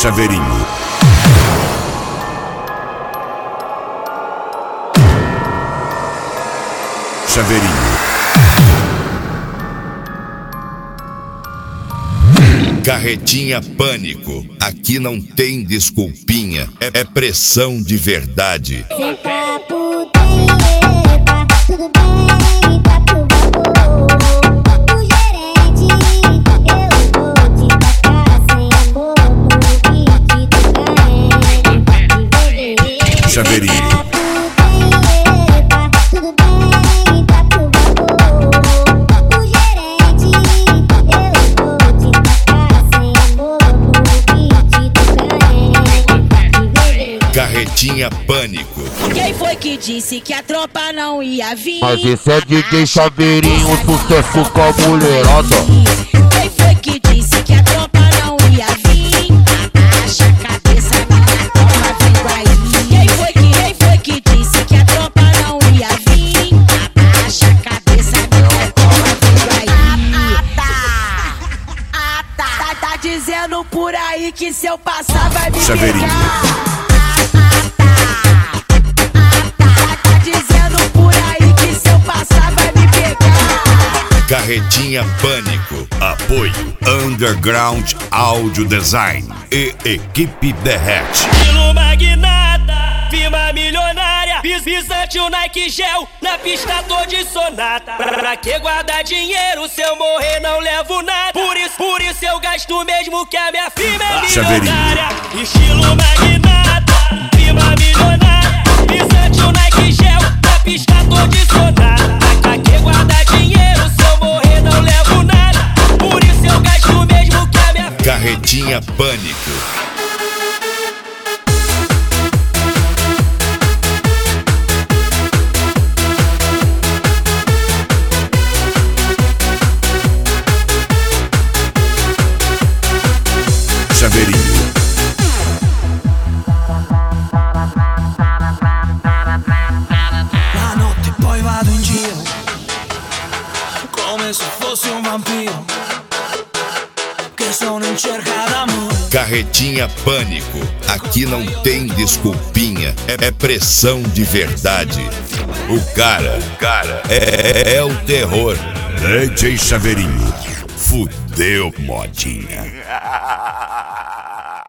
Chaveirinho. Chaveirinho. Carretinha Pânico. Aqui não tem desculpinha. É pressão de verdade. Cê tá por dentro, tudo bem, tá tudo bom. O gerente, eu vou te tacar sem amor no beat do carrega. Chaveirinho. Carretinha Pânico. Quem foi que disse que a tropa não ia vir? Mas esse é DJ Chaveirinho, sucesso com a mulherada. Quem foi que disse que a tropa não ia vir? Abaixa a cabeça, minha tropa vindo aí. Quem foi que disse que a tropa não ia vir? Abaixa a cabeça, minha tropa vindo aí. Tá dizendo por aí que se eu passar vai me Chaveirinho. pegar. Carretinha Pânico. Apoio Underground Audio Design e Equipe Derrete. Estilo magnata, firma milionária, pisante o Nike Gel, na pista tô de sonata. Pra que guardar dinheiro se eu morrer não levo nada? Por isso eu gasto mesmo que a minha firma é milionária. Estilo magnata, firma milionária, pisante o Nike Gel, na pista tô de sonata. Pra que guardar dinheiro se eu morrer não levo nada? Por isso eu gasto mesmo que a minha firma. Carretinha Pânico. Chaveirinho. La notte poi vado in giro come se fossi un vampiro che sono in cerca d'amore. Carretinha Pânico. Aqui não tem desculpinha. É pressão de verdade. O cara é o terror. DJ Chaveirinho. Fudeu, modinha.